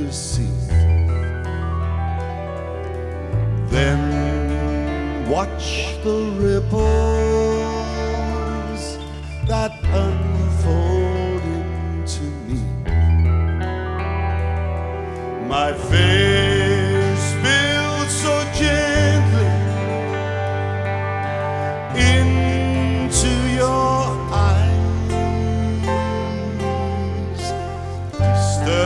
see. Then watch the ripples that unfold into me. My faith